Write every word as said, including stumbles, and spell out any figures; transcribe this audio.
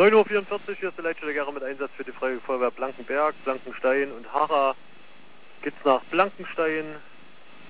neun Uhr vierundvierzig, hier ist der Leitstelle Gera mit Einsatz für die Freiwillige Feuerwehr Blankenberg, Blankenstein und Harra. Geht's nach Blankenstein,